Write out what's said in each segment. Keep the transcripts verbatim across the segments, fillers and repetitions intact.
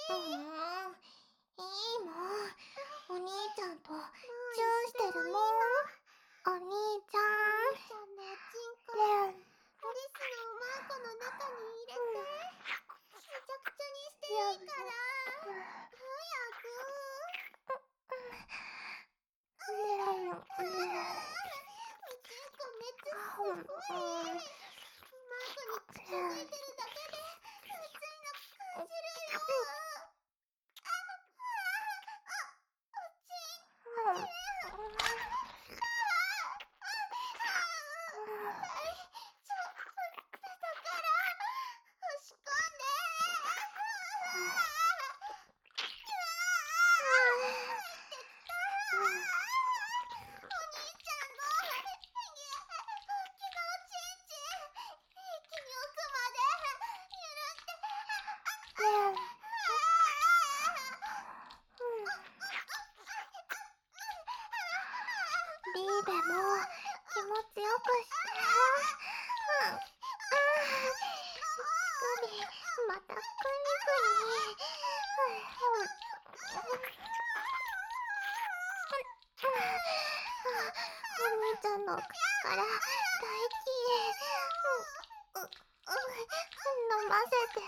うーん、いいもん。お兄ちゃんとチューしてるもん。お兄ちゃん。 お兄ちゃんのおちんこレン。 アリスのおまんこの中に入れて、めちゃくちゃにしていいから、早く。 レン、レン。 おちんこ熱すごい。おまんこに近づいてるだけで熱いの感じるよ。あ、あ、あ、おちん、おちん。ちょっとだから押し込んで。お兄ちゃんの大きなおちんちん一気に奥まで許して。 リーベも気持ちよくして。うん。しっかり、またくにくに。お兄ちゃんの口から大気へ。う、う、飲ませて。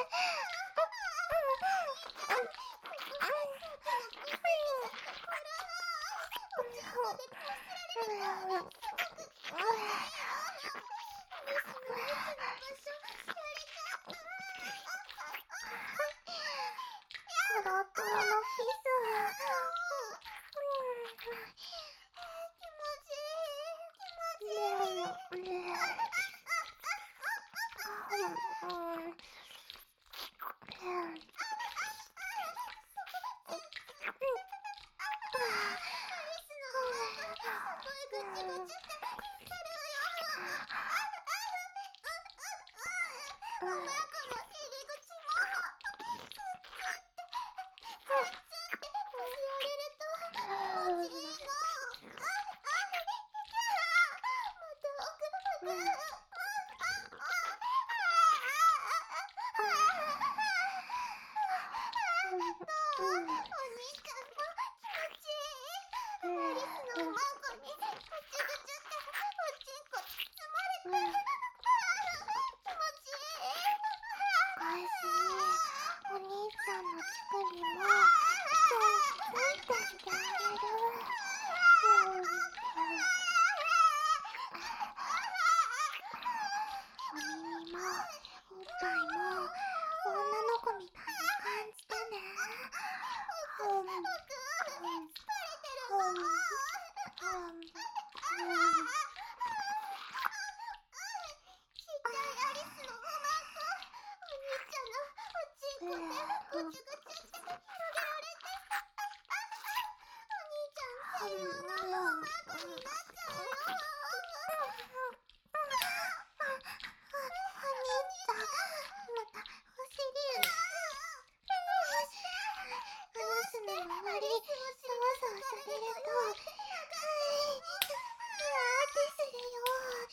トロトロのキス。レン、レン。お兄ちゃんの乳首もついてしてあげる。お耳もおっぱいも女の子みたいに感じてね。ほん、ほん、ほん、ほん、ほん。 ちっちゃいアリスのおまんこ、お兄ちゃんのおちんこでぐちゅぐちゅって広げられて、お兄ちゃん専用のおまんこになっちゃうよ。 お兄ちゃん、またお尻。アリスの周り、そわそわされると、はい、ふわーってするよ。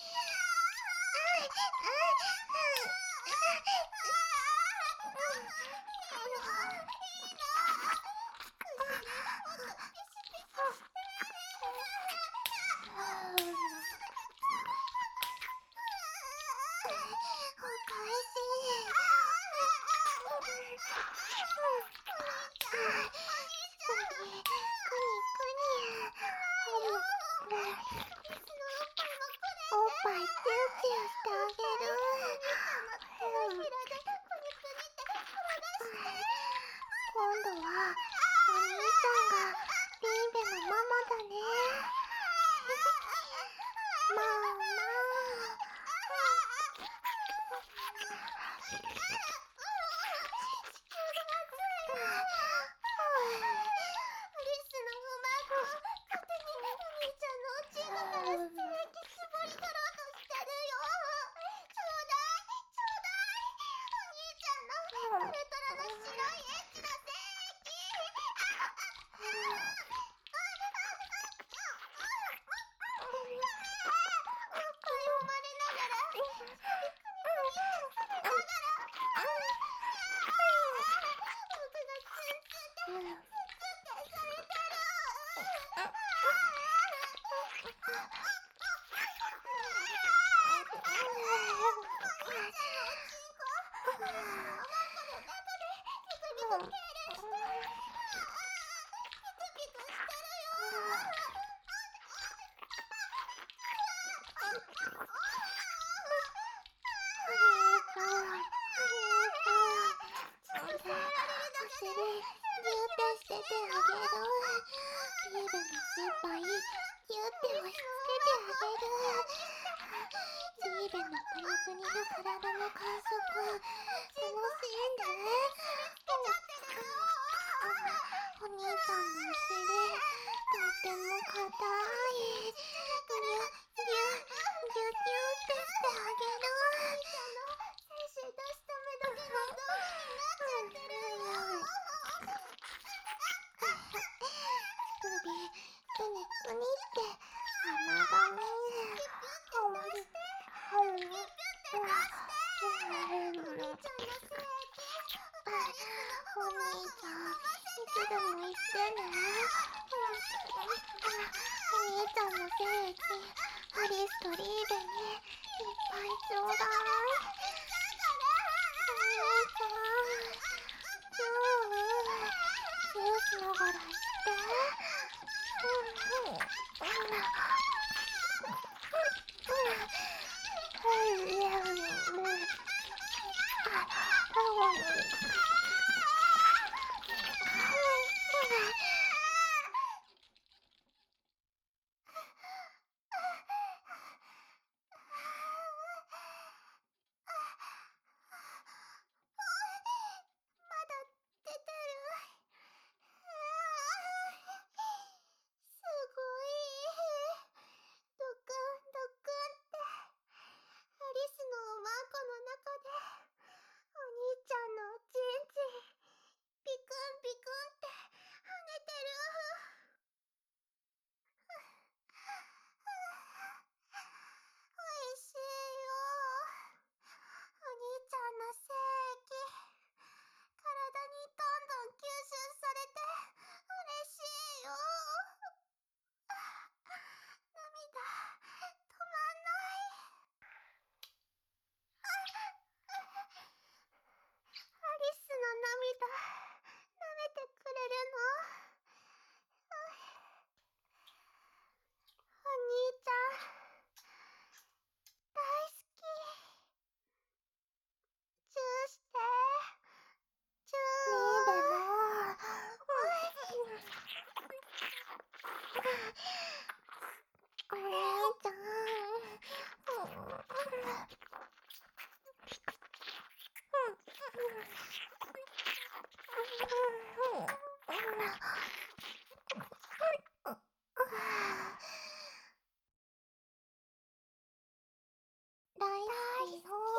おかしい。くに、くにくに。おっぱいチューチューしてあげる。今度はお兄ちゃんがリーベのママだね。ママ。 大好きよ。